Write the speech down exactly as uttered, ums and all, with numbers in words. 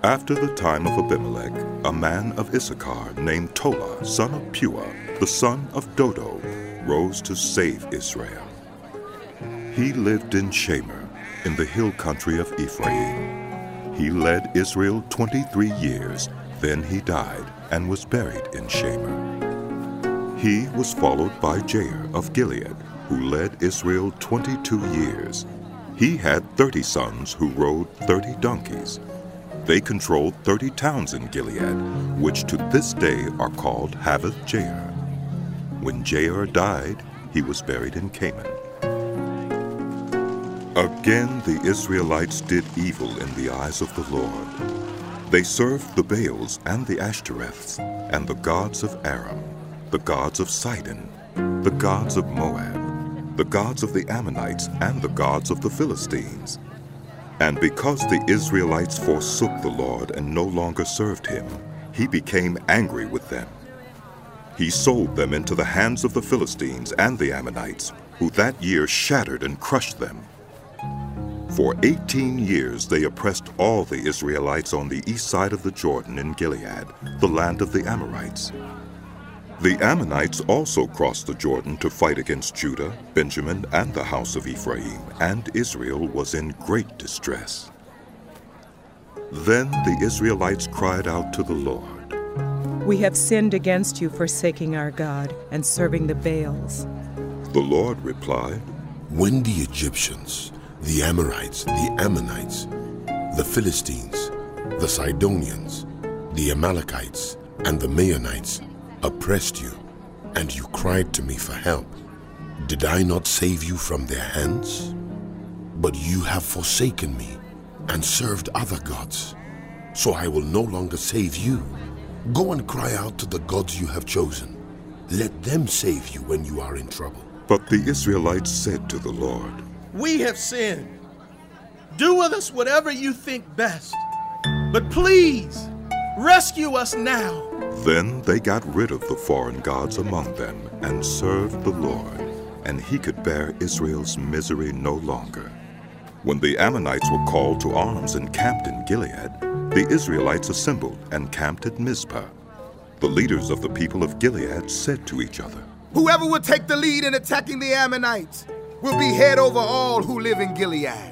After the time of Abimelech, a man of Issachar named Tola, son of Puah, the son of Dodo, rose to save Israel. He lived in Shamir, in the hill country of Ephraim. He led Israel twenty-three years, then he died and was buried in Shamir. He was followed by Jair of Gilead, who led Israel twenty-two years. He had thirty sons who rode thirty donkeys. They controlled thirty towns in Gilead, which to this day are called Havoth Jair. When Jair died, he was buried in Canaan. Again the Israelites did evil in the eyes of the Lord. They served the Baals and the Ashtoreths, and the gods of Aram, the gods of Sidon, the gods of Moab, the gods of the Ammonites, and the gods of the Philistines. And because the Israelites forsook the Lord and no longer served him, he became angry with them. He sold them into the hands of the Philistines and the Ammonites, who that year shattered and crushed them. For eighteen years they oppressed all the Israelites on the east side of the Jordan in Gilead, the land of the Amorites. The Ammonites also crossed the Jordan to fight against Judah, Benjamin, and the house of Ephraim, and Israel was in great distress. Then the Israelites cried out to the Lord, "We have sinned against you, forsaking our God and serving the Baals." The Lord replied, "When the Egyptians, the Amorites, the Ammonites, the Philistines, the Sidonians, the Amalekites, and the Maonites oppressed you, and you cried to me for help, did I not save you from their hands? But you have forsaken me and served other gods, so I will no longer save you. Go and cry out to the gods you have chosen. Let them save you when you are in trouble." But the Israelites said to the Lord, "We have sinned. Do with us whatever you think best. But please, rescue us now." Then they got rid of the foreign gods among them and served the Lord, and he could bear Israel's misery no longer. When the Ammonites were called to arms and camped in Gilead, the Israelites assembled and camped at Mizpah. The leaders of the people of Gilead said to each other, "Whoever will take the lead in attacking the Ammonites will be head over all who live in Gilead."